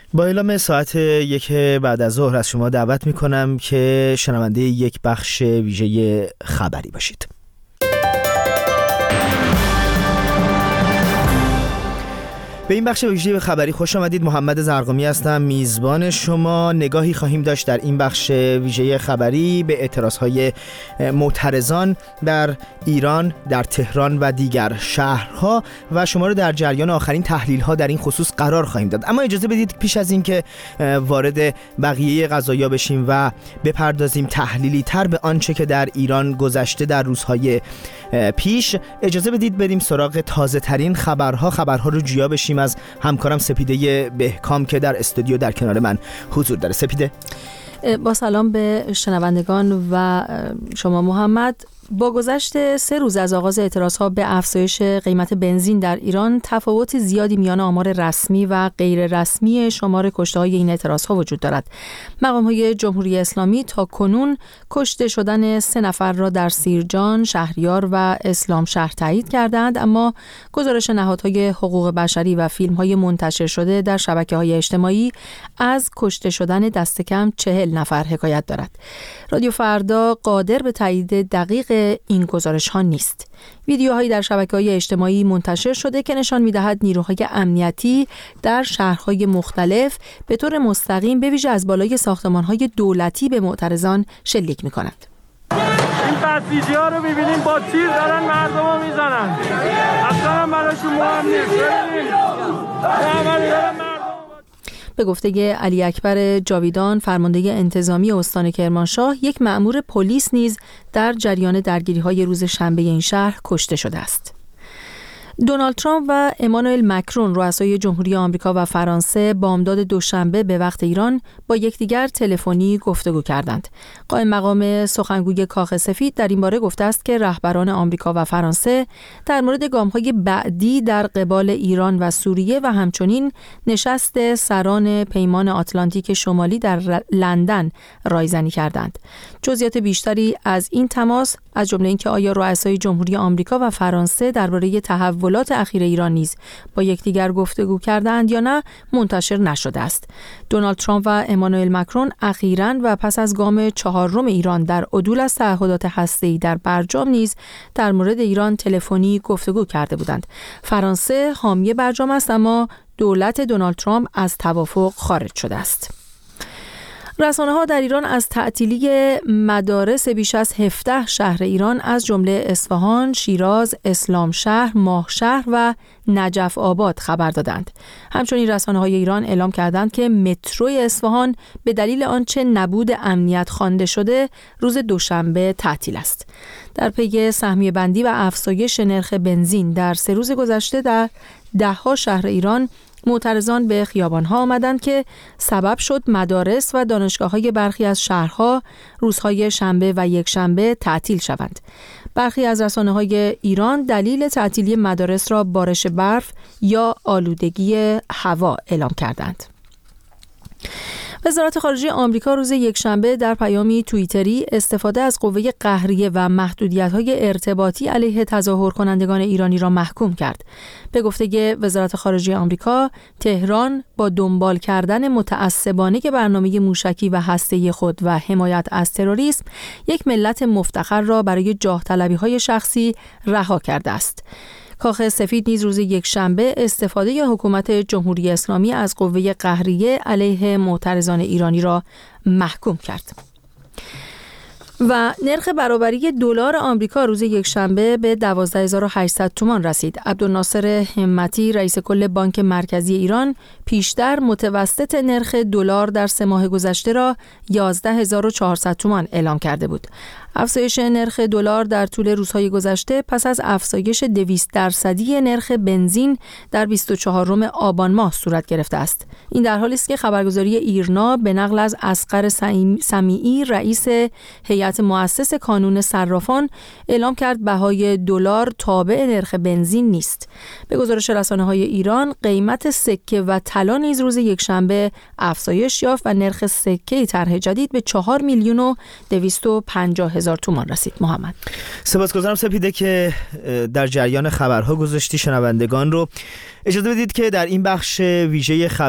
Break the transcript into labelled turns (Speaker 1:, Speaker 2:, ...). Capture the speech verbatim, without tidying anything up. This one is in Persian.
Speaker 1: با اعلام ساعت یک بعد از ظهر از شما دعوت میکنم که شنونده یک بخش ویژه خبری باشید. به این بخش ویژه خبری خوش آمدید. محمد زرقامی هستم، میزبان شما. نگاهی خواهیم داشت در این بخش ویژه خبری به اعتراضهای معترضان در ایران، در تهران و دیگر شهرها و شما رو در جریان آخرین تحلیل‌ها در این خصوص قرار خواهیم داد. اما اجازه بدید پیش از این که وارد بقیه قضایا بشیم و بپردازیم تحلیلی تر به آنچه که در ایران گذشته در روزهای پیش، اجازه بدید بریم سراغ تازه ترین خبرها خبرها رو جویا بشیم از همکارم سپیده بهکام که در استودیو در کنار من حضور داره. سپیده،
Speaker 2: با سلام به شنوندگان و شما محمد. با گذشت سه روز از آغاز اعتراضها به افزایش قیمت بنزین در ایران، تفاوت زیادی میان آمار رسمی و غیر رسمی شمار کشته‌های این اعتراضها وجود دارد. مقام‌های جمهوری اسلامی تا کنون کشته شدن سه نفر را در سیرجان، شهریار و اسلام شهر تایید کردند، اما گزارش نهادهای حقوق بشری و فیلم‌های منتشر شده در شبکه‌های اجتماعی از کشته شدن دست کم چهل نفر حکایت دارد. رادیو فردا قادر به تایید دقیق این گزارش ها نیست. ویدیوهایی در شبکه‌های اجتماعی منتشر شده که نشان می‌دهد نیروهای امنیتی در شهرهای مختلف به طور مستقیم به ویژه از بالای ساختمان‌های دولتی به معترضان شلیک می‌کنند.
Speaker 3: این بسیجی‌ها رو می‌بینیم با تیر دارن مردمو میزنن. اصلا هم براشون مهم نیست. ببینیم.
Speaker 2: به گفته علی اکبر جاویدان، فرمانده انتظامی استان کرمانشاه، یک مأمور پلیس نیز در جریان درگیری‌های روز شنبه این شهر کشته شده است. دونالد ترامپ و امانوئل مکرون، رؤسای جمهوری آمریکا و فرانسه، بامداد دوشنبه به وقت ایران با یکدیگر تلفنی گفتگو کردند. قائم مقام سخنگوی کاخ سفید در این باره گفته است که رهبران آمریکا و فرانسه در مورد گام‌های بعدی در قبال ایران و سوریه و همچنین نشست سران پیمان آتلانتیک شمالی در لندن رایزنی کردند. جزئیات بیشتری از این تماس، از جمله اینکه آیا رؤسای جمهوری آمریکا و فرانسه درباره تحولات اخیر ایران نیز با یکدیگر گفتگو کردند یا نه، منتشر نشده است. دونالد ترامپ و امانوئل مکرون اخیراً و پس از گام چهارم ایران در عدول از تعهدات هسته‌ای در برجام نیز در مورد ایران تلفنی گفتگو کرده بودند. فرانسه حامی برجام است، اما دولت دونالد ترامپ از توافق خارج شده است. رسانه‌ها در ایران از تعطیلی مدارس بیش از هفده شهر ایران از جمله اصفهان، شیراز، اسلام شهر، ماهشهر و نجف آباد خبر دادند. همچنین رسانه‌های ایران اعلام کردند که مترو اصفهان به دلیل آنچه نبود امنیت خوانده شده روز دوشنبه تعطیل است. در پی سهمیه بندی و افزایش نرخ بنزین در سه روز گذشته در ده‌ها شهر ایران، معترضان به خیابان‌ها آمدند که سبب شد مدارس و دانشگاه‌های برخی از شهرها روزهای شنبه و یکشنبه تعطیل شوند. برخی از رسانه‌های ایران دلیل تعطیلی مدارس را بارش برف یا آلودگی هوا اعلام کردند. وزارت خارجه آمریکا روز یکشنبه در پیامی توییتری استفاده از قوه قهریه و محدودیت‌های ارتباطی علیه تظاهر کنندگان ایرانی را محکوم کرد. به گفته وزارت خارجه آمریکا، تهران با دنبال کردن متعصبانه برنامه موشکی و هسته‌ای خود و حمایت از تروریسم، یک ملت مفتخر را برای جاه طلبی‌های شخصی رها کرده است. کاخ سفید نیز روز یکشنبه استفاده حکومت جمهوری اسلامی از قوه قهریه علیه معترضان ایرانی را محکوم کرد. و نرخ برابری دلار آمریکا روز یکشنبه به دوازده هزار و هشتصد تومان رسید. عبدالناصر همتی، رئیس کل بانک مرکزی ایران، پیشتر متوسط نرخ دلار در سه ماه گذشته را یازده هزار و چهارصد تومان اعلام کرده بود. افزایش نرخ دلار در طول روزهای گذشته پس از افزایش دویست درصدی نرخ بنزین در بیست و چهارم آبان ماه صورت گرفته است. این در حالی است که خبرگزاری ایرنا به نقل از اصغر سمیعی، رئیس هیئت مؤسس کانون صرافان، اعلام کرد بهای دلار تابع نرخ بنزین نیست. به گزارش رسانه‌های ایران، قیمت سکه و طلا نیز روز یکشنبه افزایش یافت و نرخ سکه طرح جدید به چهار میلیون و دویست و پنجاه هزار تومان رسید. محمد،
Speaker 1: سپاسگزارم سپیده که در جریان خبرها گذاشتی شنوندگان رو. اجازه بدید که در این بخش ویژه خبر